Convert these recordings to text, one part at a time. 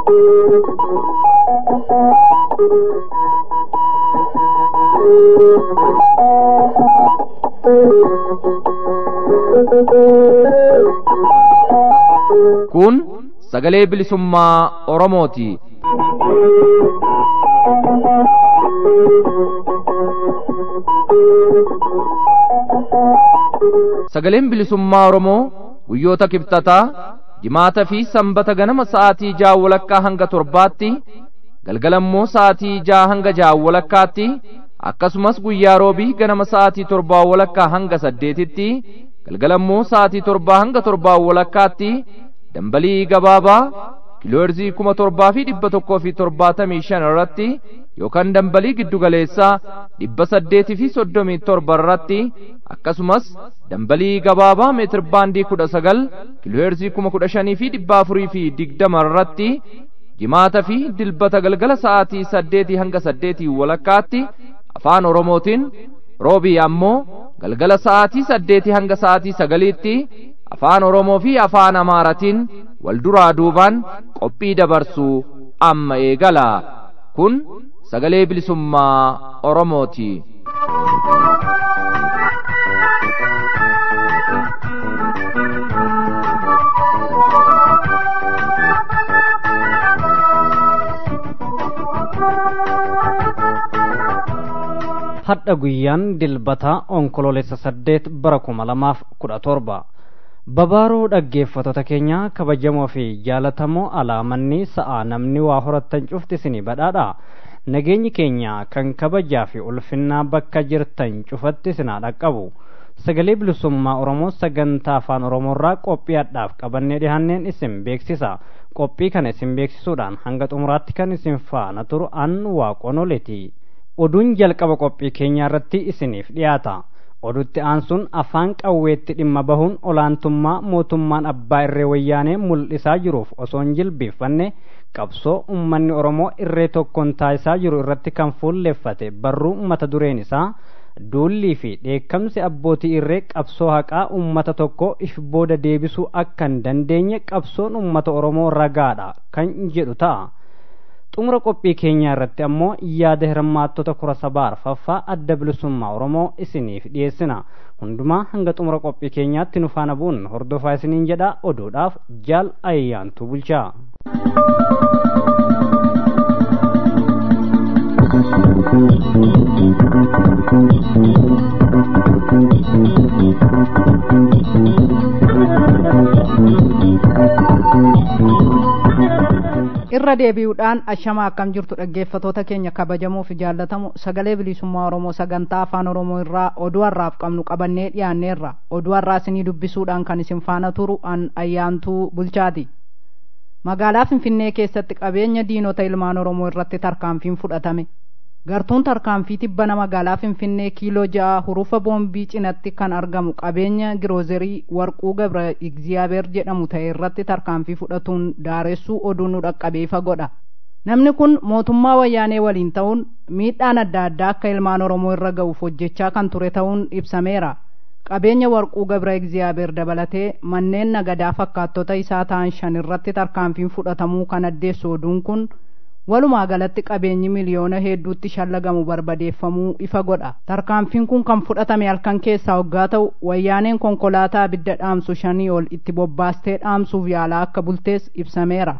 Kun sagalee bilisummaa Oromooti. Sagaleen bilisummaa Oromoo guyyoota kibxataa, jimaata fi sanbata ganama sa'aatii 6 walakkaa hanga 7tti, galgalammoo sa'aatii 6 hanga 6 walakkaatti, akkasumas guyyaa roobii ganama sa'aatii 7 walakkaa hanga 8tti, galgalammoo sa'aatii 7 hanga 7 walakkaatti dambalii gabaabaa kiilooherzii 1775 irratti yookaan dambalii giddugaleessaa 837 irratti akkasumas dambalii gabaabaa meetir baandii 19 kiilooherzii 15420 irratti jimaata fi dilbata galgala sa'aatii 8 hanga 8 walakkaatti afaan Oromootiin, roobii ammoo galgala sa'aatii 8 hanga sa'aatii 9tti afaan Oromoo fi afaan Amaaratiin wal duraa duubaan qophii dabarsuu amma eegala. Kun sagalee bilisummaa Oromooti. Hadda guyyaan dilbata onkoloolessa 8 bara 2017 babaaroo dhaggeeffattoota keenya kabajamoo fi jaalatamoo alaamanni sa'a namni waa horattan cufti isinii badhaadha. Nageenyi keenya kan kabajaa fi ulfinnaa bakka jirtan cufatti isinaa dhaqqabu. Sagalee bilisummaa Oromoo sagantaa afaan Oromoorraa qophiidhaaf qabannee dhihanneen isin beeksisa. Qophii kana isin beeksisuudhaan hanga xumuraatti kan isin faana turu an waaqonoleeti. Oduun jalqaba qophii keenyaa irratti isiniif dhiyaata. Oduutti aansuun afaan qawweetti dhimma bahuun olaantummaa mootummaan abbaa irree wayyaanee mul'isaa jiruuf osoo hin jilbeeffanne qabsoo uummanni Oromoo irree tokkoon taasisaa jiru irratti kan fuulleeffate barruu mata dureen isaa duullii fi dheekkamsi abbootii irree qabsoo haqaa uummata tokko if booda deebisuu akka hin dandeenye qabsoon uummata Oromoo ragaadha kan jedhu ta'a. Xumura qophii keenyaa irratti ammoo yaada hirmaattota kura sabaa arfaffaa adda bilisummaa Oromoo isiniif dhiyeessina. Hundumaa hanga xumura qophii keenyaatti nu faana bu'uun hordofaa isiniin jedha. Oduudhaaf jaal ayyaantu bulchaa. Irra deebi'uudhaan ashama akkam jirtu dhaggeeffattoota keenya kabajamoo fi jaallatamoo sagalee bilisummaa Oromoo sagantaa afaan Oromoo irraa oduu har'aaf qabnu qabannee dhiyaanneerra. Oduu har'aa isinii dubbisuudhaan kan isin faana turu an ayyaantuu bulchaati. Magaalaa Finfinnee keessatti qabeenya diinota ilmaan Oromoo irratti tarkaanfiin fudhatame. Gartuun tarkaanfii tibbana magaalaa Finfinnee kiiloo 6 hurufa boombii cinatti kan argamu qabeenya giroozerii warquu gabra Igziyaabeer jedhamu ta'e irratti tarkaanfii fudhatuun daaressuu oduu nu dhaqqabeefa godha. Namni kun mootummaa wayyaanee waliin ta'uun miidhaan adda addaa akka ilmaan Oromoo irra ga'uuf hojjechaa kan ture ta'uun ibsameera. Qabeenya warquu gabra Igziyaabeer dabalatee manneen nagadaa fakkaattota isaa ta'an 5 irratti tarkaanfiin fudhatamuu kan addeessu oduun kun walumaa galatti qabeenyi miliyoona hedduutti shallagamu barbadeeffamuu ifa godha. Tarkaanfiin kun kan fudhatame halkan keessaa hoggaa ta'u wayyaaneen konkolaataa abidda dhaamsu 5 ol itti bobbaastee dhaamsuuf yaalaa akka bultees ibsameera.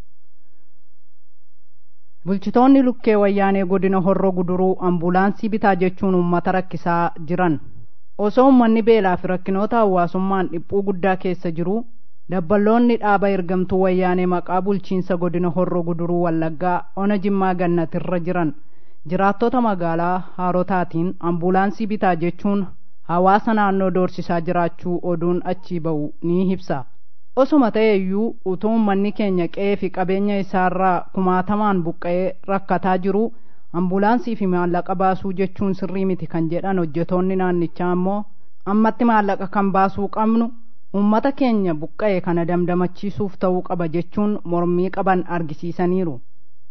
Bulchitoonni lukkee wayyaanee godina Horroo Guduruu ambulaansii bitaa jechuun uummata rakkisaa jiran. Osoo uummanni beelaa fi rakkinoota hawaasummaan dhiphuu guddaa keessa jiru, dabballoonni dhaaba ergamtuu wayyaanee maqaa bulchiinsa godina Horroo Guduruu Wallaggaa ona Jimmaa Gannatirra jiran jiraattota magaalaa Haarotaatiin ambulaansii bitaa jechuun hawaasa naannoo doorsisaa jiraachuu oduun achii ba'u ni ibsa. Osuma ta'eyyuu utuu uummanni keenya qe'ee fi qabeenya isaarraa kumaatamaan buqqa'ee rakkataa jiru ambulaansii fi maallaqa baasuu jechuun sirrii miti kan jedhan hojjetoonni naannichaa ammoo ammatti maallaqa kan baasuu qabnu ummata keenya buqqa'e kana damdamachiisuuf ta'uu qaba jechuun mormii qaban argisiisaniiru.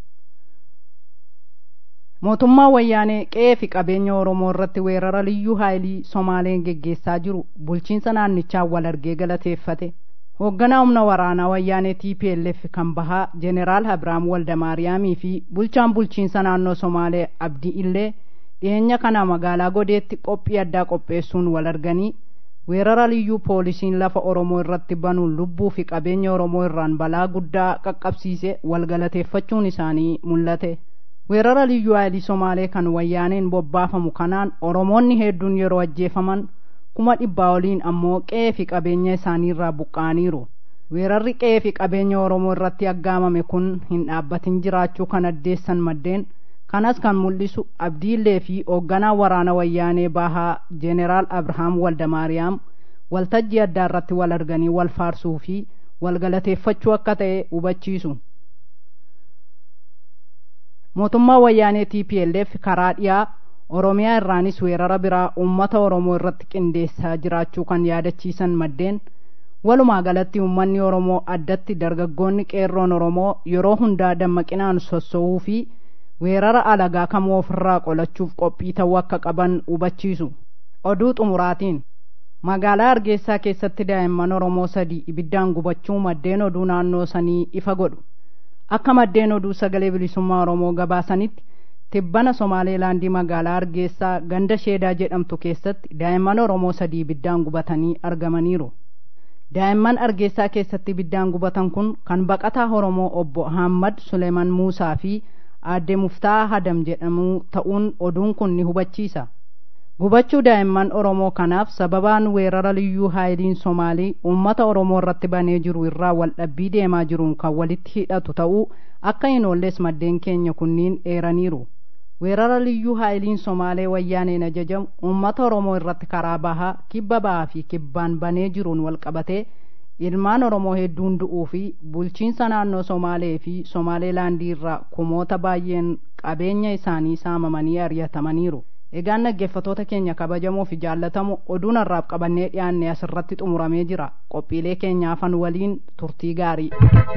Mootummaa wayyaanee qe'ee fi qabeenya Oromoo irratti weerara liyyuu haayilii Somaaleen geggeessaa jiru bulchiinsa naannichaa wal argee galateeffate. hoogganaa humna waraanaa wayyaanee TPLF kan bahaa Jeneraal Abrahaam Waldamaariyaamii fi bulchaan bulchiinsa naannoo Somaalee Abdii illee dhiyeenya kana magaalaa Godeetti qophii addaa qopheessuun wal arganii weerara liyyuu poolisiin lafa Oromoo irratti banuun lubbuu fi qabeenya Oromoo irraan balaa guddaa qaqqabsiise wal galateeffachuun isaanii mul'ate. Weerara liyyuu haayilii Somaalee kan wayyaaneen bobbaafamu kanaan Oromoonni hedduun yeroo ajjeefaman 100,000 oliin ammoo qe'ee fi qabeenya isaaniirraa buqqaaniiru. Weerarri qe'ee fi qabeenya Oromoo irratti aggaamame kun hin dhaabbatin jiraachuu kan addeessan maddeen kanas kan mul'isu Abdiillee fi hoogganaa waraana wayyaanee bahaa Jeneraal Abrahaam Waldamaariyaam waltajjii addaa irratti wal arganii wal faarsuu fi wal galateeffachuu akka ta'e hubachiisu. Mootummaa wayyaanee TPLF karaa dhiyaa Oromiyaa irraanis weerara biraa uummata Oromoo irratti qindeessaa jiraachuu kan yaadachiisan maddeen walumaa galatti uummanni Oromoo addatti dargaggoonni qeerroon Oromoo yeroo hundaa dammaqinaan sossoo'uu fi weerara alagaa kamuu ofirraa qolachuuf qophii ta'uu akka qaban hubachiisu. Oduu xumuraatiin magaalaa Hargeysaa keessatti daa'imman Oromoo 3 ibiddaan gubachuu maddeen oduu naannoo sanii ifa godhu. Akka maddeen oduu sagalee bilisummaa Oromoo gabaasanitti tibbana Somaaleelaandii magaalaa Hargeysaa ganda Sheedaa jedhamtu keessatti daa'imman Oromoo 3 ibiddaan gubatanii argamaniiru. Daa'imman Hargeysaa keessatti ibiddaan gubatan kun kan baqataa Oromoo obbo Ahmad Suleeman Muusaa fi aadde Muftaa Hadam jedhamu ta'uun oduun kun ni hubachiisa. Gubachuu daa'imman Oromoo kanaaf sababaan weerara liyyuu haayiliin Somaalii uummata Oromoo irratti banee jiru irraa wal dhabbii deemaa jiruun kan walitti hidhatu ta'uu akka hin oolles maddeen keenya kunniin eeraniiru. Weerara liyyuu haayiliin Somaalee wayyaaneen ajajamu uummata Oromoo irratti karaa bahaa, kibba bahaa fi kibbaan banee jiruun wal qabatee ilmaan Oromoo hedduun du'uu fi bulchiinsa naannoo Somaalee fi Somaaleelaandii irraa kumoota baay'een qabeenya isaanii saamamanii ari'atamaniiru. Egaan dhaggeeffattoota keenya kabajamoo fi jaallatamoo oduun har'aaf qabannee dhiyaanne asirratti xumuramee jira. Qophiilee keenya afan waliin turtii gaarii.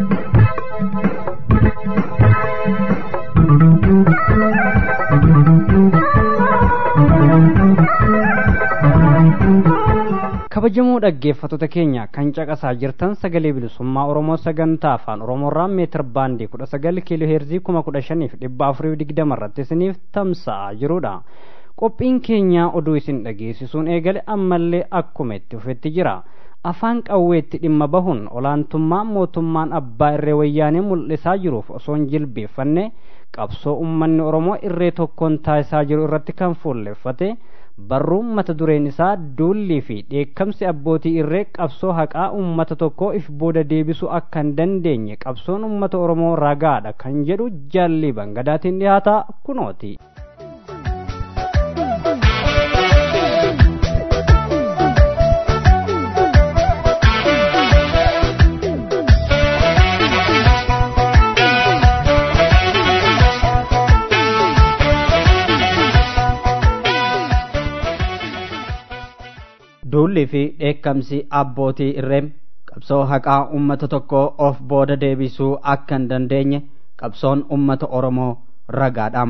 Kabajamoo dhaggeeffattoota keenya kan caqasaa jirtan sagalee bilisummaa Oromoo sagantaa afaan Oromoorraa meetir baandii 19 kiiloo heerzii 15,420 irratti isiniif tamsa'aa jirudha. Qophiin keenya oduu isin dhageessisuun eegale ammallee akkuma itti fufetti jira. Afaan qawweetti dhimma bahuun olaantummaa mootummaan abbaa irree wayyaanee mul'isaa jiruuf osoo hin jilbeeffanne qabsoo uummanni Oromoo irree tokkoon taasisaa jiru irratti kan fuulleffate barruun mata dureen isaa duullii fi dheekkamsi abbootii irree qabsoo haqaa uummata tokkoo if booda deebisuu akka hin dandeenye qabsoon uummata Oromoo ragaadha kan jedhu Jaalli Bangadaatiin dhiyaata kunooti. Duulli fi dheekkamsi abbootii irree qabsoo haqaa uummata tokkoo of booda deebisuu akka hin dandeenye qabsoon uummata Oromoo ragaadha.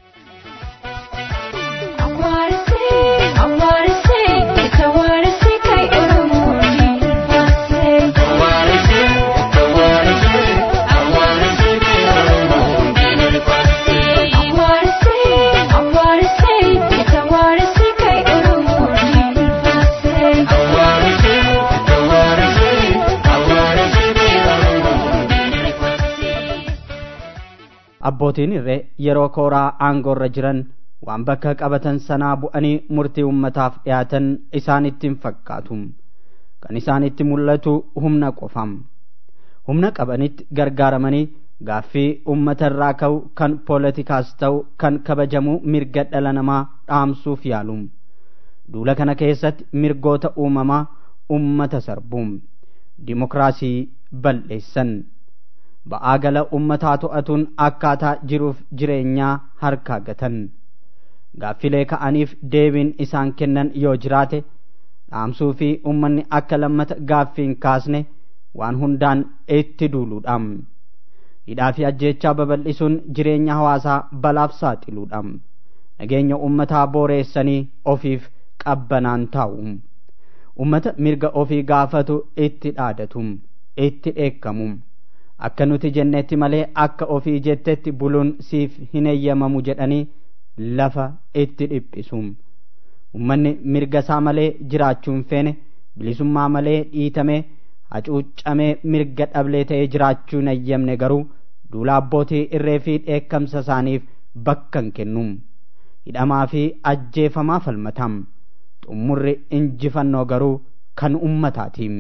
Abbootiin irree yeroo kooraa aangoorra jiran waan bakka qabatan sanaa bu'anii murtii uummataaf dhiyaatan isaanitti hin fakkaatu. Kan isaanitti mul'atu humna qofam. Humna qabanitti gargaaramanii gaaffii uummata irraa ka'u kan poolitikaas ta'u kan kabajamu mirga dhala namaa dhaamsuuf yaalu. Duula kana keessatti mirgoota uumamaa uummata sarbuun dimokiraasii balleessan. Ba'aa gala uummataa to'atuun akkaataa jiruuf jireenyaa harkaa gatan. Gaaffilee ka'aniif deebiin isaan kennan yoo jiraate dhaamsuu fi uummanni akka lammata gaaffiin kaasne waan hundaan itti duuluudha. Hidhaa fi ajjeechaa babal'isuun jireenya hawaasaa balaaf saaxiluudha. Nageenya uummataa booreessanii ofiif qabbanaan taa'u. ummata mirga ofii gaafatu itti dhaadatum itti dheekkamum akka nuti jennetti malee akka ofii jettetti buluun siif hin eeyyamamu jedhanii lafa itti dhiphisum. Ummanni mirga isaa malee jiraachuun feene bilisummaa malee dhiitamee hacuuccamee mirga dhablee ta'ee jiraachuun eeyyamne garuu duula abbootii irree fi dheekkamsa isaaniif bakka hin kennum. Hidhamaa fi ajjeefamaa falmatam. Xumurri injifannoo garuu kan ummataatiin.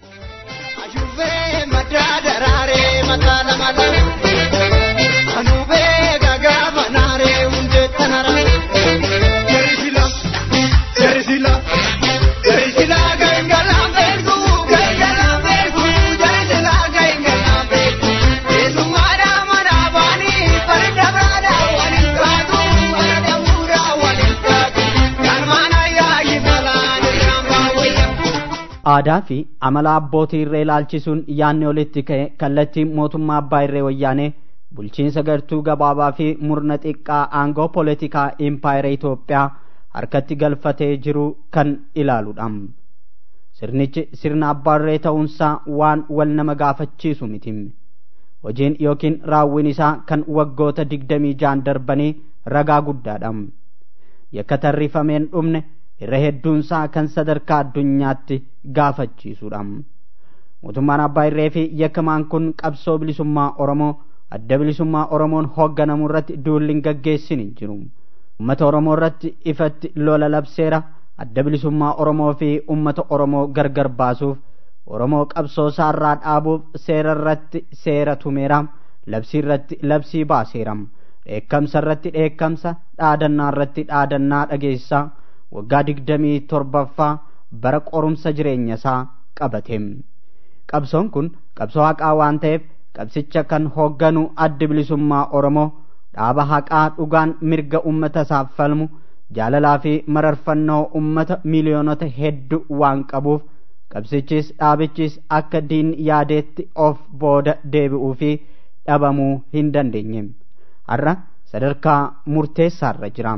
Aadaa fi amala abbootii irree ilaalchisuun yaanni olitti ka'e kallattii mootummaa abbaa irree wayyaanee bulchiinsa gartuu gabaabaa fi murna xiqqaa aangoo poolitikaa impaayera Itoophiyaa harkatti galfatee jiru kan ilaaludha. Sirnichi sirna abbaa irree ta'uunsaa waan wal nama gaafachiisu miti. Hojiin yookiin raawwiin isaa kan waggoota 26 darbanii ragaa guddaadha. Yakka tarrifameen dhumne irra hedduunsaa kan sadarkaa addunyaatti gaafachiisudha. Mootummaan abbaa irree fi yakkamaan kun qabsoo bilisummaa Oromoo adda bilisummaa Oromoon hoogganamu irratti duulli hin gaggeessin hin jiru. Uummata Oromoo irratti ifatti lola labseera. Adda bilisummaa Oromoo fi uummata Oromoo gargar baasuuf Oromoo qabsoo isaarraa dhaabuuf seera irratti seera tumeera. Labsii irratti labsii baaseera. Dheekkamsa irratti dheekkamsa, dhaadannaa irratti dhaadannaa dhageessaa. Waggaa 27ffaa bara qorumsa jireenya isaa qabate. Qabsoon kun qabsoo haqaa waan ta'eef qabsicha kan hoogganu addi bilisummaa Oromoo dhaaba haqaa dhugaan mirga uummata isaaf falmu jaalalaa fi mararfannoo uummata miliyoonota hedduu waan qabuuf qabsichis dhaabichis akka diin yaadeetti of booda deebi'uu fi dhabamuu hin dandeenye. Har'a sadarkaa murteessaarra jira.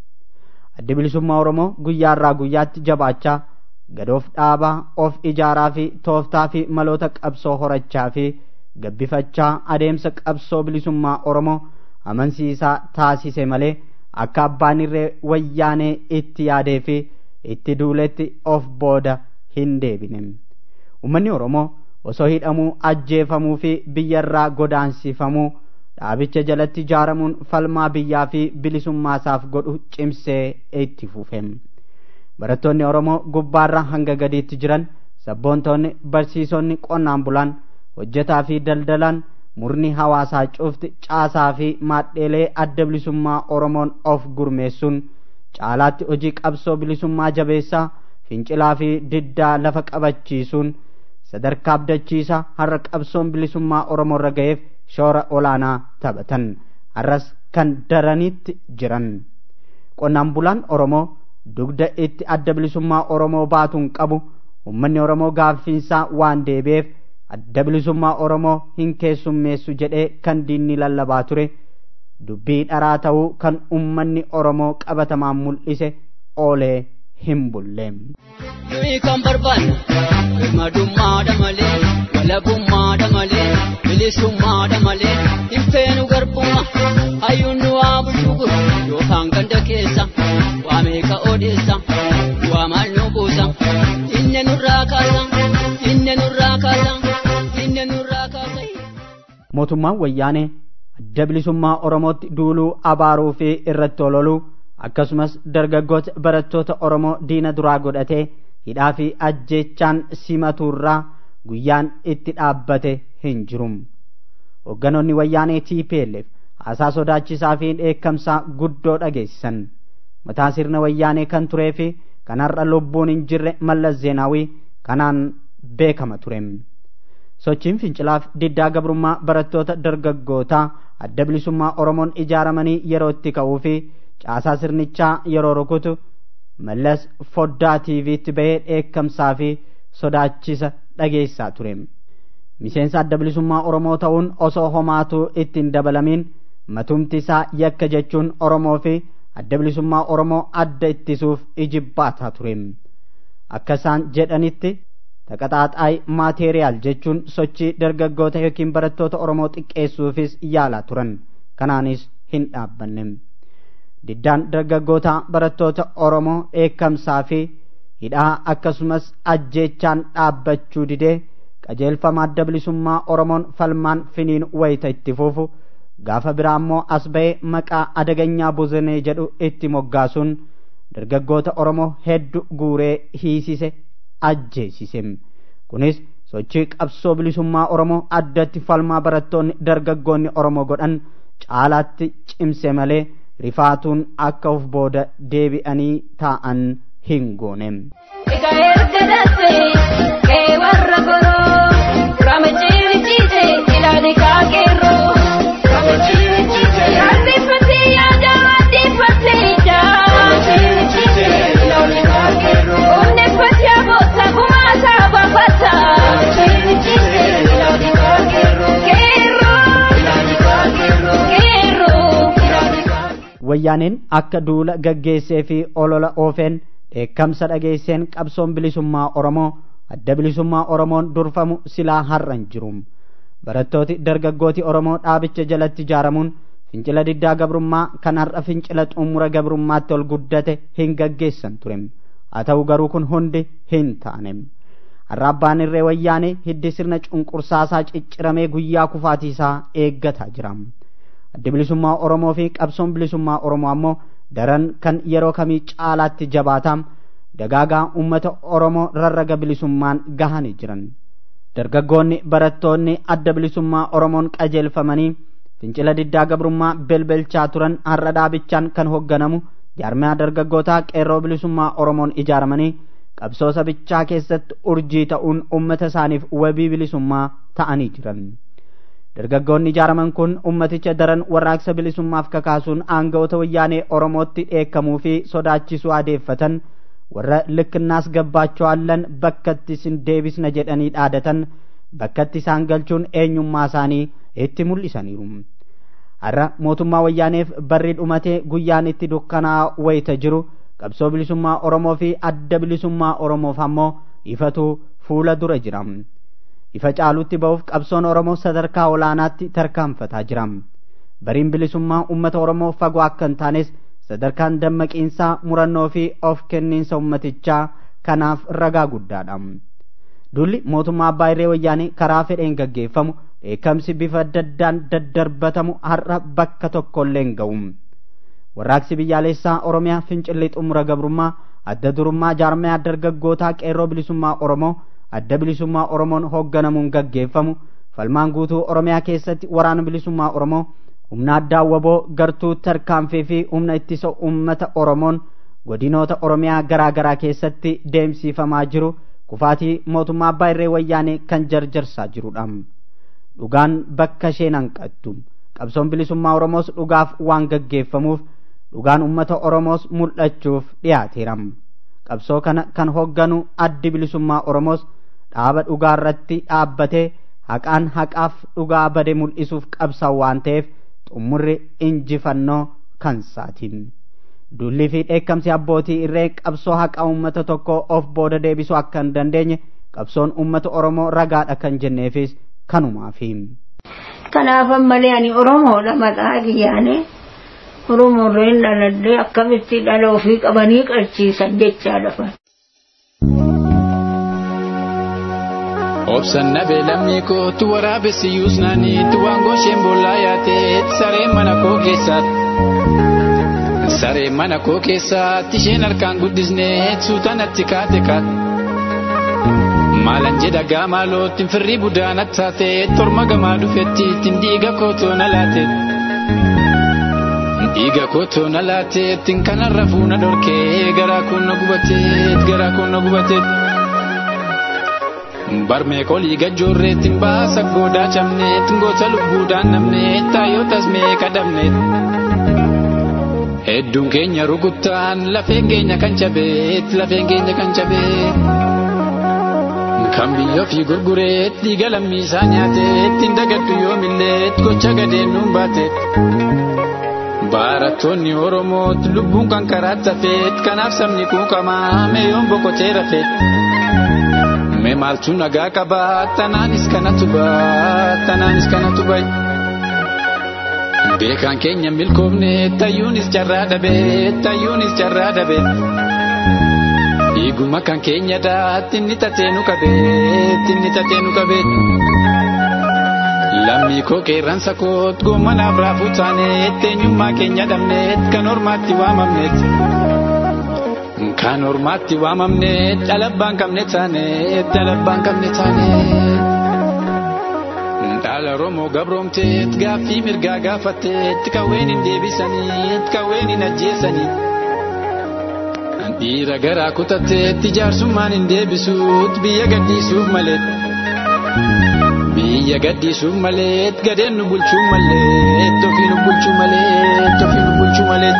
Addi bilisummaa Oromoo guyyaarraa guyyaatti jabaachaa gadoof dhaabaa of ijaaraa fi tooftaa fi maloota qabsoo horachaa fi gabbifachaa adeemsa qabsoo bilisummaa Oromoo amansiisaa taasise malee akka abbaan irree wayyaanee itti yaadee fi itti duuletti of booda hin deebine. Uummanni Oromoo osoo hidhamuu ajjeefamuu fi biyyarraa godaansifamuu dhaabicha jalatti ijaaramuun falmaa biyyaa fi bilisummaa isaaf godhu cimsee itti fufe. Barattoonni Oromoo gubbaarraa hanga gadiitti jiran sabboontoonni barsiisonni qonnaan bulaan hojjetaa fi daldalaan murni hawaasaa cufti caasaa fi maadheelee adda bilisummaa Oromoon of gurmeessuun caalaatti hojii qabsoo bilisummaa jabeessaa fincilaa fi diddaa lafa qabachiisuun sadarkaa abdachiisaa har'a qabsoon bilisummaa Oromoo irra ga'eef shoora olaanaa taphatan har'as kan daranitti jiran. Qonnaan bulaan Oromoo dugda itti adda bilisummaa Oromoo baatuun qabu uummanni Oromoo gaaffiinsaa waan deebi'eef adda bilisummaa Oromoo hin keessummeessu jedhee kan diinni lallabaa ture dubbii dharaa ta'uu kan uummanni Oromoo qabatamaan mul'ise oolee hin bulleem. Nuyi kan barbaannu madummaadha malee walabummaadha malee bilisummaadha malee hin feenu garbummaa hayyuun nu waa bulchugur yookaan ganda keessa waa meeqa odeessa waa maal nu buusa inne nurraa kaasa inne nurraa kaasa inne nurraa kaasa. Mootummaan wayyaanee adda bilisummaa Oromootti duuluu abaaruu fi irratti ololuu akkasumas dargaggoota barattoota Oromoo diina duraa godhatee hidhaa fi ajjeechaan simatuurraa guyyaan itti dhaabbate hin jiru. Hoogganoonni wayyaanee TPLF haasaa sodaachisaa fi dheekkamsaa guddoo dhageessisan. Mataa sirna wayyaanee kan turee fi kan har'a lubbuun hin jirre Mallas Zeenaawii kanaan beekama ture. Sochiin fincilaaf diddaa gabrummaa barattoota dargaggootaa adda bilisummaa Oromoon ijaaramanii yeroo itti ka'uu fi caasaa sirnichaa yeroo rukutu Mallas foddaa TV'tti bahee dheekkamsaa fi sodaachisa dhageessaa ture. Miseensa adda bilisummaa Oromoo ta'uun osoo homaatu ittiin dabalamiin matumti isaa yakka jechuun Oromoo fi adda bilisummaa Oromoo adda ittisuuf ijibbaataa ture. akka isaan jedhanitti taqaxaaxaay maateeriyaal jechuun sochii dargaggoota yookiin barattoota Oromoo xiqqeessuufis yaalaa turan. Kanaanis hin dhaabbanne. Diddaan dargaggoota barattoota Oromoo dheekkamsaa fi hidhaa akkasumas ajjeechaan dhaabbachuu didee qajeelfama adda bilisummaa Oromoon falmaan finiin wayita itti fufu gaafa biraa immoo as ba'ee maqaa adaganyaa Bozanee jedhu itti moggaasuun dargaggoota Oromoo hedduu guuree hiisise ajjeesise. Kunis sochii qabsoo bilisummaa Oromoo addatti falmaa barattoonni dargaggoonni Oromoo godhan caalaatti cimse malee rifaatuun akka of booda deebi'anii taa'an hin goone. Wayyaaneen akka duula gaggeessee fi olola oofeen dheekkamsa dhageesseen qabsoon bilisummaa Oromoo adda bilisummaa Oromoon durfamu silaa har'an jiru. Barattooti dargaggooti Oromoo dhaabicha jalatti ijaaramuun fincila diddaa gabrummaa kan har'a fincila xumura gabrummaatti ol guddate hin gaggeessan ture. Haa ta'u garuu kun hundi hin taane. Har'a abbaan irree wayyaanee hiddi sirna cunqursaasaa cicciramee guyyaa kufaatiisaa eeggataa jira. Adda bilisummaa Oromoo fi qabsoon bilisummaa Oromoo ammoo daran kan yeroo kamii caalaatti jabaatam dagaagaa uummata Oromoo rarraga bilisummaan gahanii jiran. Dargaggoonni barattoonni adda bilisummaa Oromoon qajeelfamanii fincila diddaa gabrummaa belbelchaa turan har'a dhaabichaan kan hoogganamu jaarmiyaa dargaggootaa qeerroo bilisummaa Oromoon ijaaramanii qabsoo sabichaa keessatti urjii ta'uun uummata isaaniif wabii bilisummaa ta'anii jiran. Dargaggoonni ijaaraman kun ummaticha daran warraaqsa bilisummaaf kakaasuun aanga'oota wayyaanee Oromootti dheekkamuu fi sodaachisuu adeeffatan warra likkinnaas gabbaachoo allan bakkatti isin deebisna jedhanii dhaadatan bakkatti isaan galchuun eenyummaa isaanii itti mul'isaniiru. Har'a mootummaa wayyaaneef barri dhumatee guyyaan itti dukkanaa wayita jiru qabsoo bilisummaa Oromoo fi adda bilisummaa Oromoof ammoo ifatu fuula dura jira. Ifa caalutti ba'uuf qabsoon Oromoo sadarkaa olaanaatti tarkaanfataa jira. Bariin bilisummaa uummata Oromoo fagoo akka hin taanes sadarkaan dammaqiinsaa murannoo fi of kenniinsa ummatichaa kanaaf ragaa guddaadha. Dulli mootummaa abbaa irree wayyaanee karaa fedheen gaggeeffamu dheekkamsi bifa daddaan daddarbatamu har'a bakka tokkollee hin ga'u. Warraaqsi biyyaalessaa Oromiyaa fincilli xumura gabrummaa adda durummaa jaarmiyaa dargaggootaa qeerroo bilisummaa Oromoo adda bilisummaa Oromoon hoogganamuun gaggeeffamu falmaan guutuu Oromiyaa keessatti waraana bilisummaa Oromoo humna addaa waboo gartuu tarkaanfii fi humna ittisa uummata Oromoon godinoota Oromiyaa garaa garaa keessatti deemsifamaa jiru kufaatii mootummaa abbaa irree wayyaanee kan jarjarsaa jirudha. Dhugaan bakka isheen hanqattu qabsoon bilisummaa Oromoos dhugaaf waan gaggeeffamuuf dhugaan uummata Oromoos mul'achuuf dhiyaateera. Qabsoo kana kan hoogganu addi bilisummaa Oromoos dhaaba dhugaa irratti dhaabbatee haqaan haqaaf dhugaa bade mul'isuuf qabsaa waan ta'eef xumurri injifannoo kan saatiin. Dullii fi dheekkamsi abbootii irree qabsoo haqa uummata tokko of booda deebisuu akka hin dandeenye qabsoon uummata Oromoo ragaadha kan jenneefis kanumaafi. Kanaaf ammalee ani Oromoodha maqaa kiyyaane Oromoorreen dhaladhee akkamitti dhala ofii qabanii qarchiisan jechaa lafa. Obsan nabe lamni kootu waraabessi yuusnaaniitti waan gosheen bollaa yaateetti sareen mana koo keessaatti. Sareen mana koo keessaatti isheen harkaan guddisneetti suutanatti kaate kaate. Maalan jedha gaamaalootti firrii budaanatti taateetti torma gamaa dhufetti ittiin dhiiga kootoo na laateetti. Dhiiga kootoo na laateetti kanarra fuuna dhorkee garaa kun na gubateetti garaa kun na gubateetti. Barmee kolii gajjoorreetti baasa goodaa cabneetti goota lubbuudhaan namneetti taayootas meeqa dhabneetti. Hedduun keenya rukuttaan lafeen keenya kan cabeetti lafeen keenya kan cabeetti. Kan biyya ofii gurgureetti dhiiga lammiisaa nyaateetti hin dagaddu yoomilleetti gocha gadeen nuun baateetti. Barattoonni Oromoot lubbuun kan karaatti hafeet kanaaf sabni kuukamaa meeyoon boqotee rafeet. Mee maaltu nagaa qabaa tanaanis kanatu ba'a. Beekaan keenya milkoofne tayyuunis carraa dhabe. Dhiiguma kan keenya daatti inni tatee nu qabe. Lammii koo qeerransa koot gommanaaf raafuu taaneet eenyummaa keenya dhabneet kan ormaatti waamamneet dhalabbaan qabne taaneet. Dhaala Oromoo gabroomteet gaaffii mirgaa gaafatteet qawween hin deebisaniit qawween hin ajjeesanii. Dhiira garaa kutatteet ijaarsummaan hin deebisuut biyya gaddisuuf maleet gadeen nu bulchuu maleet ofii nu bulchuu maleet.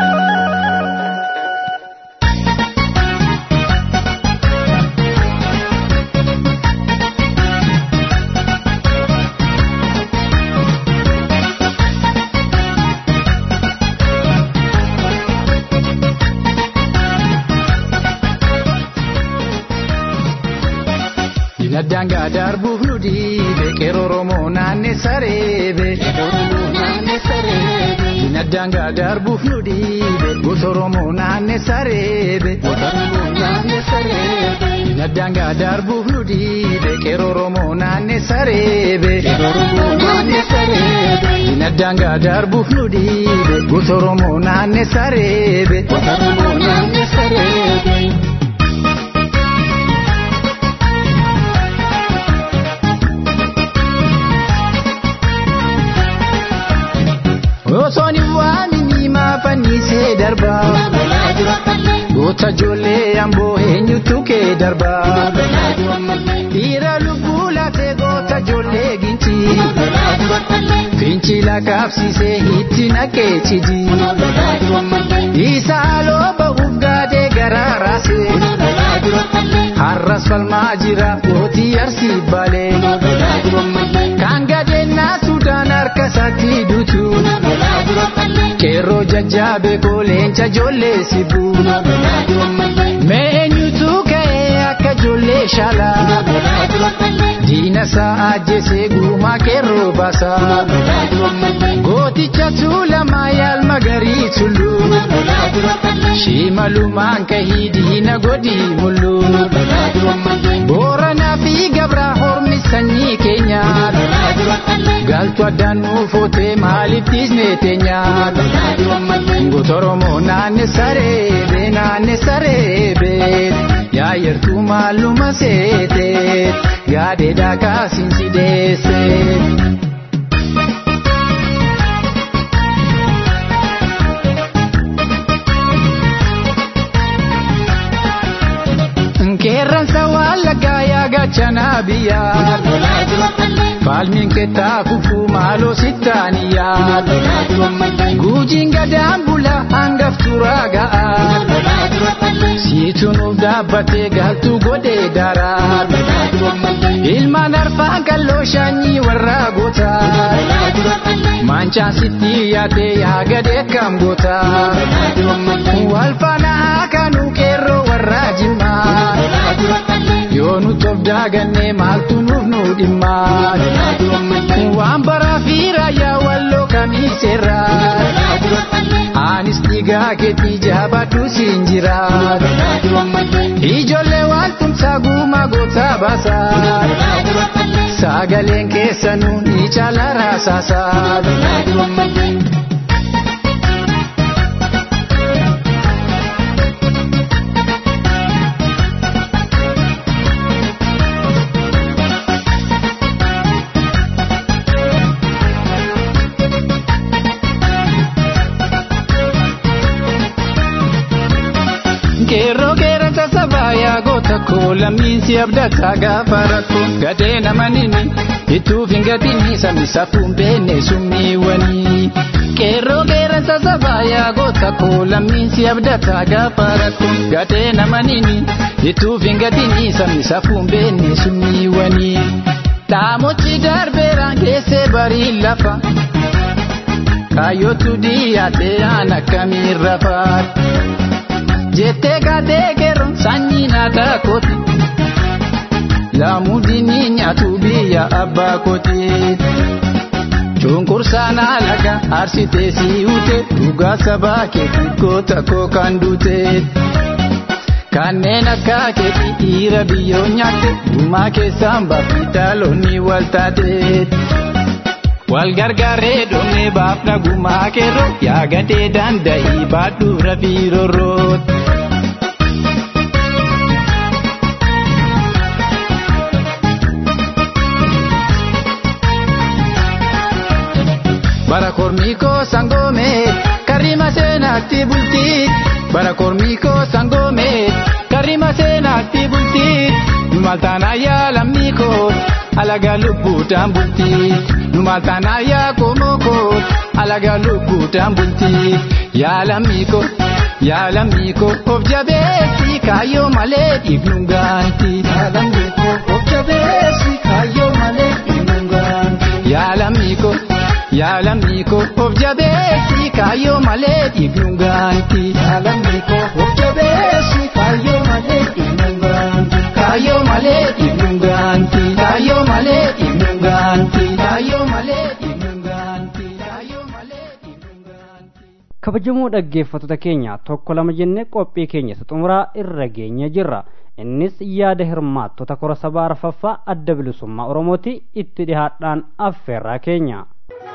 Dinadanga darbuuf nu diibe qeerroo Oromoo naannee sareebe. Dinadanga darbuuf nu diibe gosa Oromoo naannee sareebe. Dinadanga darbuuf nu diibe qeerroo Oromoo naannee sareebe. Dinadanga darbuuf nu diibe gosa Oromoo naannee sareebe. Osooni waamini maafannisee darbaa. Goota ijoollee amboo eenyutu kee darbaa. Dhiira lubbuu laatee goota ijoollee gincii. Fincila kaabsisee itti naqee cidii. Isa haaloo ba'uuf gaadee garaa raasee. Har'as falmaa jira gootii arsii baalee. Kan gadeennaa Sudaan harka isaatti duutu. Qeerroo jajjaabee leenca ijoollee sibuu. Mee eenyutu ka'ee akka ijoollee shaalaa. Diina isaa ajjeesee guumaa qeerroo baasaa. Gooticha Tuulamaa yaalma garii tulluu. Shimalumaan kahii diina godii mulluu. Booranaa fi Gabraa hormi sanyii keenyaa. Galtu addaan nuufootee maaliif dhiisnee teenyaa. Goota Oromoo naannee sareebee. Yaayertuu maaluma seetee. Gaadeedhaa kaasiin si deessee. Qeerransa Wallaggaa yaa gachanaa biyyaa. Falmiin keetaa fufuu maaloo sittaaniyaa. Guujiin gadaan bula hangaftuu raaga'aa. Siitunuuf dhaabbatee galtuu godhee daraa. Ilmaan arfaan kalloo shaanyii warraa gootaa. Maanchaan sitti yaadee yaa gadee kam gootaa. Wal faanaa kanuu qeerroo warraa jimmaa. Yoo nu toof daagannee maaltu nuuf nu dhimmaa. Waan baraa fi raayyaa walloo kamiiseerraa. Anis dhiigaa keetii jabaadhu siin jiraa. Ijoollee waaltumsaa guumaa gootaa baasaa. Sagaleen keessanuu ni caala raasaasaa. Qeerroo qeerransa sabaayaa goota koo lammiinsi abdataa gaafa rakkoo gadee namanini ituuf hin gatini sabni safuun beenne summiiwwanii. Qeerroo qeerransa sabaayaa goota koo lammiinsi abdataa gaafa rakkoo gadee namanini ituuf hin gatini sabni safuun beenne summiiwwanii. Dhaamochi darbeeraan keessee barii lafa. kaayyotu dhiyaatee aan akkamiin rafaat jettee gaatee geeroon sanyii naataa kooti laamudini nyaatu biyya abbaa kooti cunqursaanaa laga aarsitee si'uute dhugaa sabaa keetii goota koo kan duute kanneen akka keetii dhiira biyyoo nyaatte gumaa keessaan baafii dhaloonni wal taate wal gargaaree dhoomee baafna gumaa keerroo yaagatee danda'ii baadhu rafii rorroot. Bara kormiko sangome karima senakti bulti bara kormiko sangome karima senakti bulti numaltana ya lamiko alaga lubu tambulti numaltana ya komoko alaga lubu tambulti ya lamiko objabesi kayo male ignunganti ya lamiko objabesi kayo male ignunganti ya lamiko objabesi kayo male ignunganti ya lamiko objabesi kayo male ignunganti kayo male ignunganti kayo male ignunganti kayo male ignunganti kayo male ignunganti. Kabajamoo dhaggeeffattoota keenya tokko lama jennee qophii keenya xumuraa irra geenya jirra. Innis yaada hirmaattota kora sabaa arfaffaa adda bilisummaa Oromooti itti dhihaadhaan affeerraa keenya.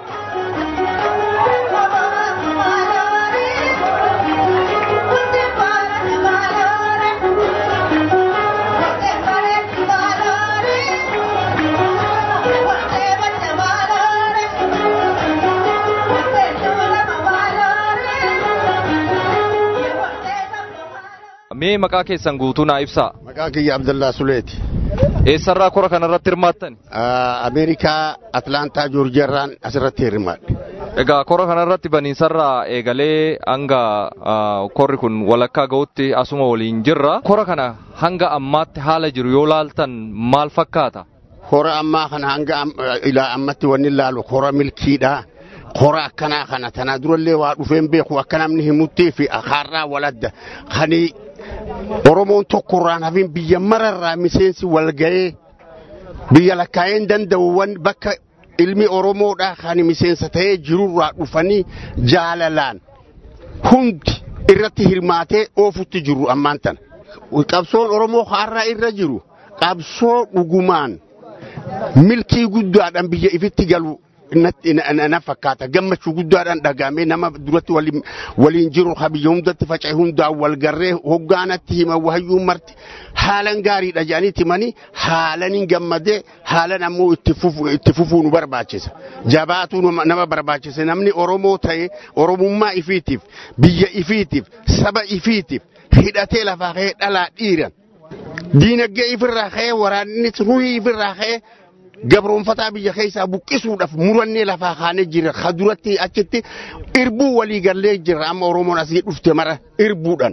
Mee maqaa keessan guutuu naa ibsaa. Maqaa kiyya Abdullah Suleeti. Eessarraa kora kanarratti hirmaattan? Ameerikaa Atlaantaa Joorjiyaarraan asirratti hirmaadhe. Egaa kora kanarratti baniinsarraa eegalee hanga korri kun walakkaa ga'utti asuma waliin jirra. Kora kana hanga ammaatti haala jiru yoo laaltan maal fakkaata? Kora ammaa kana hanga ilaa ammatti wanni laalu kora milkiidha. Kora akkanaa kana tana durallee waa dhufeen beeku akka namni himuttee fi akaarraa waladda kani Oromoon tokkorraan hafin biyya mararraa miseensi walga'ee biyya lakkaa'een danda'uwwan bakka ilmi Oromoodhaa kan miseensa ta'ee jirurraa dhufanii jaalalaan hundi irratti hirmaatee oofutti jiru ammaan tana. Qabsoon Oromoo har'aa irra jiru qabsoo dhugumaan milkii guddaadhaan biyya ifitti galu na fakkaata gammachuu guddaadhaan dhagaamee nama duratti waliin jiru habiyya hundatti faca'e hundaa walgarree hoggaanatti hima wahayyuu marti haalan gaariidha jedhanii timanii haalaniin gammadee haalan ammoo itti fufuu nu barbaachisa jabaatuu nama barbaachisa namni Oromoo ta'e Oromummaa ifiitiif biyya ifiitiif saba ifiitiif hidhatee lafaa ka'ee dhalaa dhiiran diinagdee ifirraa ka'ee waraannis ruhii ifirraa ka'ee gabroonfataa biyya keessaa buqqisuudhaaf murannee lafaa kaanee jira kaduratti achitti irbuu walii gallee jira amma Oromoon asii dhufte mara irbuudhaan.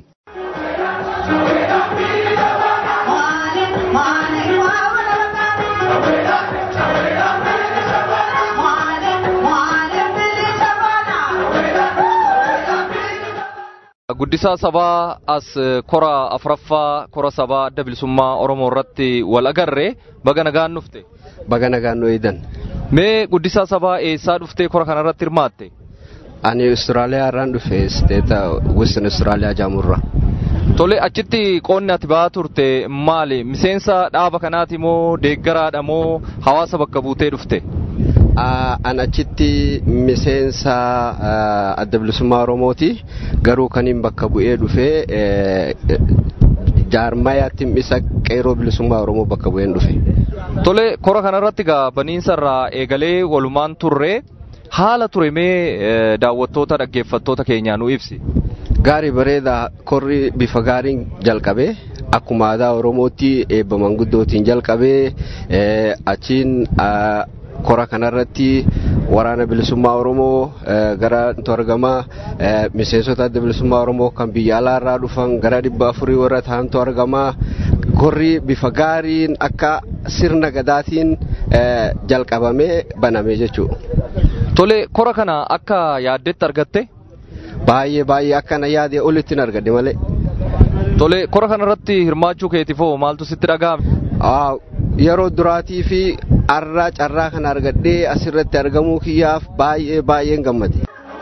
Guddisaa sabaa as kora afraffaa kora sabaa adda bilisummaa Oromoo irratti wal agarree baga nagaan dhufte. Baga nagaan nu eedan. Mee guddisaa sabaa eessaa dhuftee kora kanarratti hirmaatte? Ani Austraaliyaa irraan dhufe steeta Western Austraaliyaa jaamurra. Tole achitti qoonni ati ba'aa turte maali? Miseensa dhaaba kanaati moo deeggaraadha moo hawaasa bakka buutee dhufte? An achitti miseensa adda bilisummaa Oromooti garuu kaniin bakka bu'ee dhufe jaarmayaatti isa qeeroo bilisummaa Oromoo bakka bu'een dhufe. Tole kora kanarratti gaa baniinsarraa eegalee walumaan turre haala ture mee daawwattoota dhaggeeffattoota keenyaa nu ibsi. Gaarii bareedaa korri bifa gaariin jalqabee akkuma aadaa Oromootti eebba manguddootiin jalqabee achiin kora kanarratti waraana bilisummaa Oromoo gara argamaa miseensota adda bilisummaa Oromoo kan biyya alaarraa dhufan gara 400 warra ta'antu argamaa korri bifa gaariin akka sirna gadaatiin jalqabamee baname jechuudha. Tole kora kana akka yaaddetti argatte? Baay'ee akkana yaadee olitti argadde malee. Tole kora kanarratti hirmaachuu keetiifoo maaltu sitti dhaga'ame? Yeroo duraatii fi arraa carraa kana argadhee asirratti argamuu kiyyaaf baay'een gammade.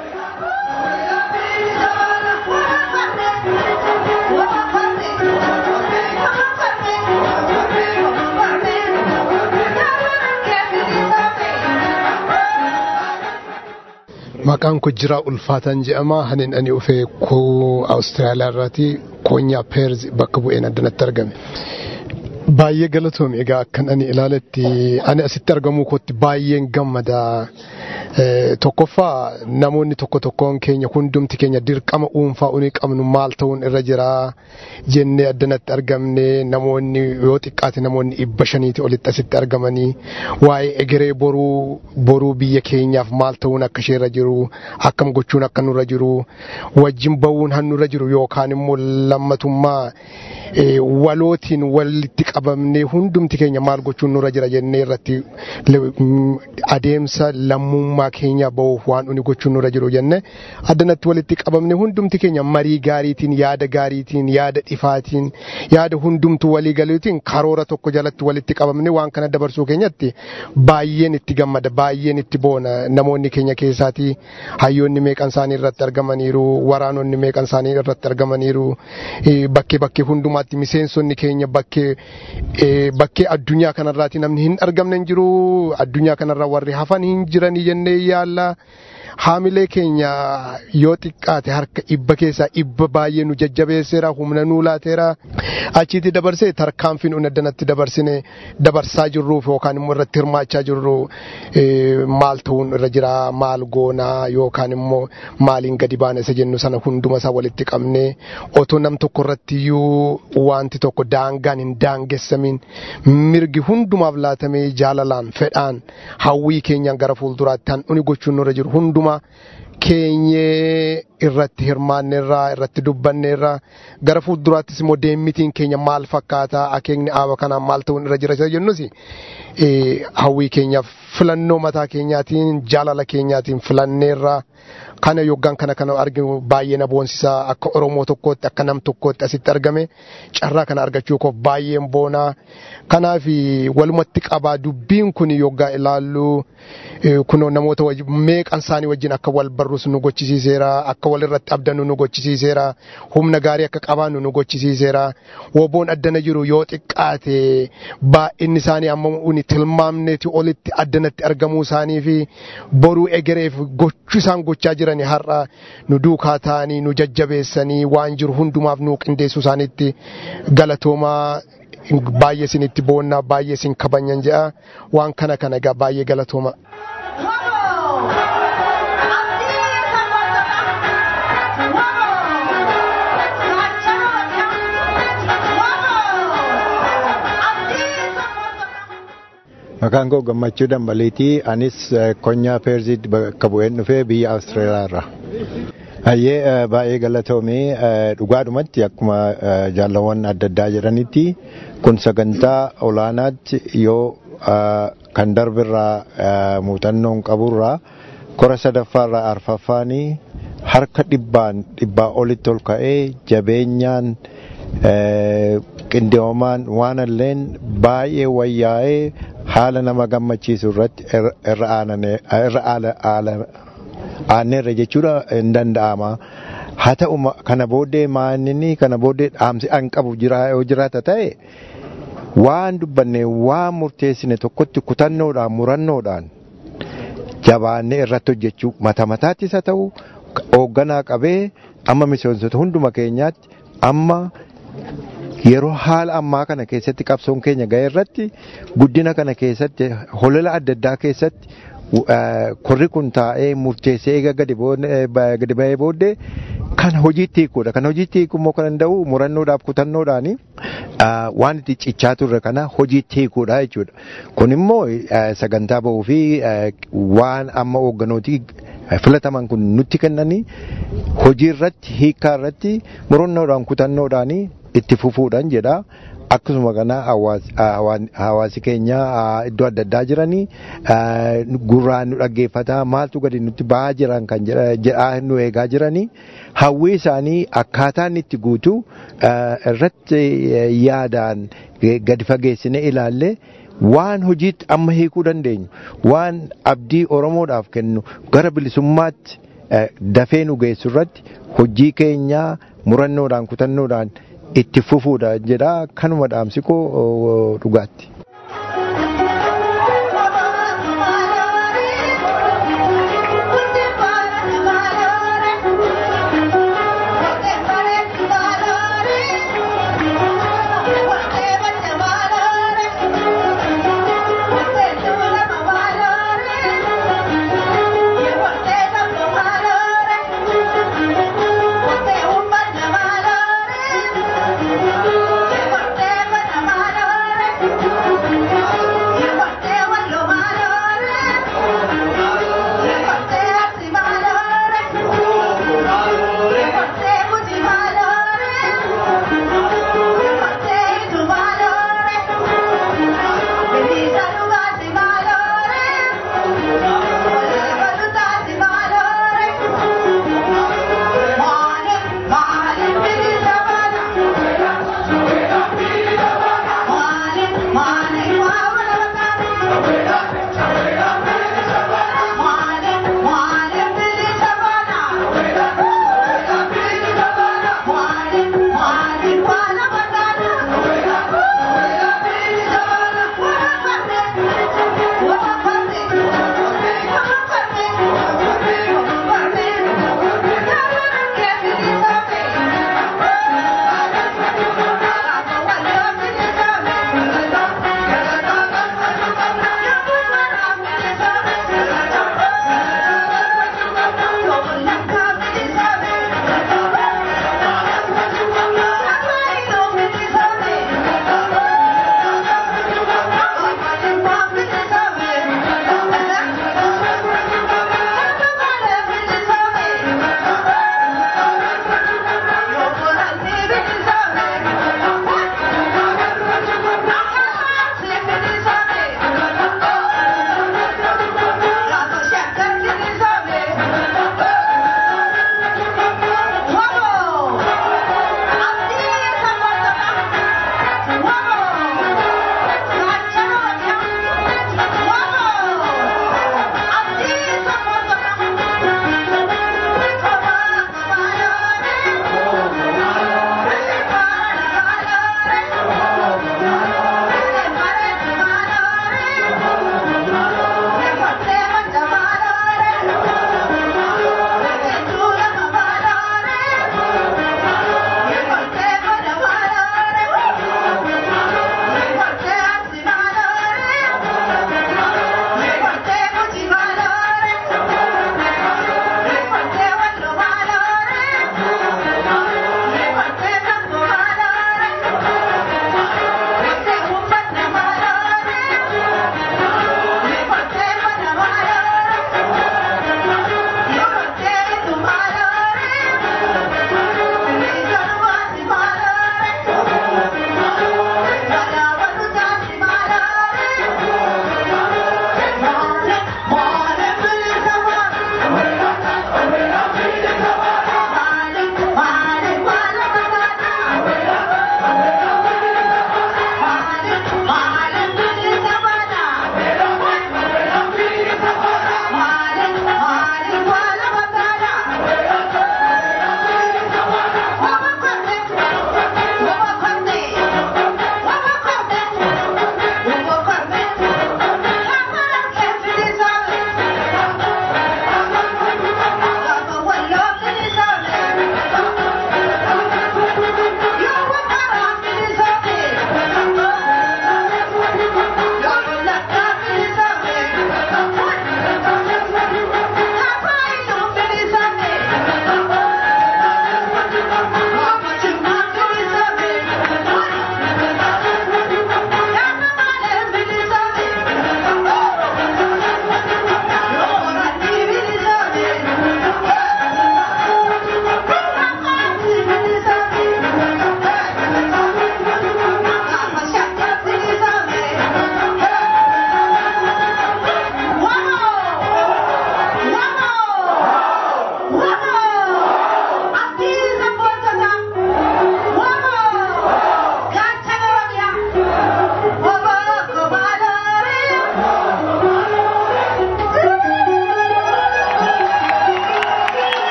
Maqaan koo Jiraa Ulfaatan jedhama. Hanin ani dhufee Awustiraaliyaa irraati Koonyaa Peerz bakka bu'een addanatti argame. Baay'ee galatoome egaa akkan ani ilaaletti ani asitti argamuu kootti baay'een gammada. Tokkoffaa namoonni tokkoon keenya hundumti keenya dirqama dhuunfaa unii qabnu maal ta'uun irra jira jennee addanatti argamne namoonni yoo xiqqaate namoonni 500 olitti asitti argamanii waa'ee egeree boruu biyya keenyaaf maal ta'uun akka isheerra jiru akkam gochuun akka nurra jiru wajjin ba'uun hannurra jiru yookaan immoo lammatummaa walootiin walitti qabamnee hundumti keenya maal gochuun nurra jira jennee irratti adeemsa lammummaa keenya ba'uuf waan uni gochuun nurra jiru jenne addanatti walitti qabamne hundumti keenya marii gaariitiin yaada gaariitiin yaada dhifaatiin yaada hundumtu walii galuutiin karoora tokko jalatti walitti qabamne waan kana dabarsuu keenyatti baay'een itti gammada baay'een itti boona namoonni keenya keessaatii hayyoonni meeqan isaanii irratti argamaniiru waraanonni meeqan isaanii irratti argamaniiru bakkee hundumaatti miseensonni keenya bakkee addunyaa kanarraati namni hin argamne hin jiru addunyaa kanarra warri hafan hin jiranii jennee yaalla haamilee keenya yoo xiqqaate harka 100 keessaa 100 baay'ee nu jajjabeesseera humna nuu laateera achitti dabarsee tarkaanfiin addanatti dabarsaa jirruuf yookaan immoo irratti hirmaachaa jirru maal ta'uun irra jira maal goonaa yookaan immoo maaliin gadi baana isa jennu sana hunduma isaa walitti qabnee otoo nam tokko irratti iyyuu wanti tokko daangaan hin daangessamin mirgi hundumaaf laatamee jaalalaan fedhaan hawwii keenyaan gara fuulduraatti han uni gochuun nurra jiru hunduma keenyee irratti hirmaanneerraa irratti dubbanneerraa gara fuulduraattis immoo deemmitiin keenya maal fakkaata akeekni aaba kanaan maal ta'uun irra jira isa jennus hawwii keenyaaf filannoo mataa keenyaatiin jaalala keenyaatiin filanneerraa kana yoggaan kana arginu baay'ee na boonsisaa akka Oromoo tokkootti akka nam tokkootti asitti argame carraa kana argachuu koof baay'een boonaa kanaaf walumatti qabaa dubbiin kun yoggaa ilaallu kunoo namoota meeqan isaanii wajjin akka wal barrus nu gochisiiseera akka wal irratti abdannu nu gochisiiseera humna gaarii akka qabaannu nu gochisiiseera woboon addana jiru yoo xiqqaate baay'inni isaanii amma uni tilmaamneeti olitti addanatti argamuu isaanii fi boruu egereef gochuu isaan gochaa jirani har'a nu duukaa ta'anii nu jajjabeessanii waan jiru hundumaaf nu qindeessuu isaaniitti galatoomaa baay'ee isinitti boonnaa baay'ee isin kabajan jedha waan kana egaa baay'ee galatooma. Maqaan koo Gammachuu Dambaliitii anis Koonyaa Peerzii bakka bu'een dhufee biyya Awustiraaliyaa irraa. Hayyee baay'ee galatoomee dhugaadhumatti akkuma jaalawwan adda addaa jedhanitti kun sagantaa olaanaatti yoo kan darbirraa muuxannoon qaburraa kora sadaffaarraa arfaffaanii harka dhibbaa olitti ol ka'ee jabeenyaan qindoomaan waan illeen baay'ee wayyaa'ee haala nama gammachiisu irratti irra aanneerra jechuudha hin danda'ama. Haa ta'u kana booddee maaninni kana booddee dhaamsi an qabu yoo jiraata ta'e waan dubbanne waan murteessine tokkotti kutannoodhaan murannoodhaan jabaannee irratti hojjechuu mataattis haa ta'u hoogganaa qabee amma miseensota hunduma keenyaatti amma yeroo haala ammaa kana keessatti qabsoon keenya ga'e irratti guddina kana keessatti holola adda addaa keessatti korri kun taa'ee murteessee eega gadi ba'ee booddee kan hojiitti hiikuudha. Kan hojiitti hiikuu immoo kan danda'u murannoodhaaf kutannoodhaani waan itti cichaa turre kana hojiitti hiikuudha jechuudha. Kun immoo sagantaa ba'uu fi waan amma hoogganooti filataman kun nutti kennanii hojii irratti hiikaa irratti murannoodhaan kutannoodhaani itti fufuudhaan jedha. akkasuma kana hawaasi keenya iddoo adda addaa jiranii gurraan nu dhaggeeffataa maaltu gadi nutti ba'aa jiran kan jedhaa nu eegaa jiranii hawwii isaanii akkaataan itti guutuu irratti yaadaan gadi fageessine ilaalle waan hojiitti amma hiikuu dandeenyu waan abdii Oromoodhaaf kennu gara bilisummaatti dafee nu geessu irratti hojii keenya murannoodhaan kutannoodhaan itti fufuudha jedha kanuma dhaamsi koo dhugaatti. Thank you.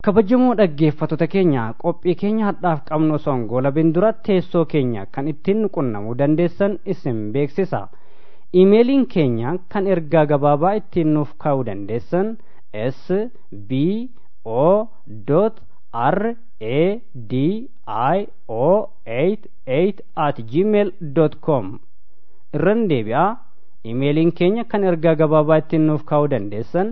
kabajamoo dhaggeeffattoota keenya qophii keenya hadhaaf qabnu osoo hin goolabin dura teessoo keenya kan ittiin qunnamuu dandeessan isin beeksisa. Iimeeliin keenya kan ergaa gabaabaa ittiin nuuf kaa'uu dandeessan sbo.radio88@gmail.com irran deebi'aa. Iimeeliin keenya kan ergaa gabaabaa ittiin nuuf kaa'uu dandeessan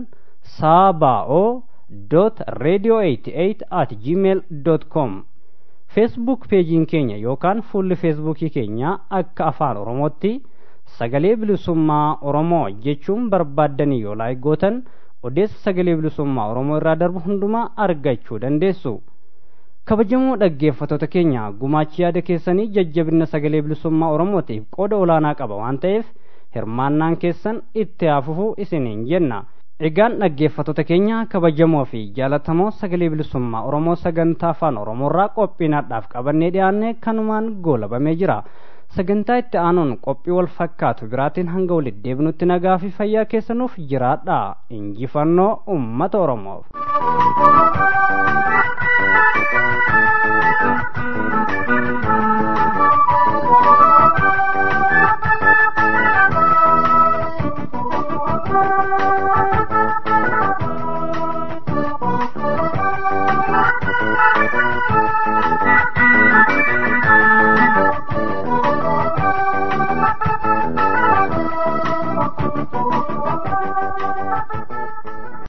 sabao.radio88@gmail.com. Facebook peejiin keenya yookaan fuulli feesbuukii keenya akka afaan oromootti sagalee bilisummaa oromoo jechuun barbaaddanii yoo laayikootan odeessa sagalee bilisummaa oromoo irraa darbu hundumaa argachuu dandeessu. Kabajamoo dhaggeeffattoota keenya gumaachi yaada keessanii jajjabina sagalee bilisummaa oromootiif qooda olaanaa qaba waan ta'eef hirmaannaan keessan itti hafuuf isiniin jenna. Egaan dhaggeeffattoota keenya kabajamoo fi jaalatamoo sagalee bilisummaa oromoo sagantaa afaan oromoorraa qophiinaadhaaf qabannee dhiyaanne kanumaan goolabamee jira. Sagantaa itti aanuun qophii wal fakkaatu biraatiin hanga walitti deebinutti nagaa fi fayyaa keessanuuf jiraadha. Injifannoo uummata oromoof. Thank you.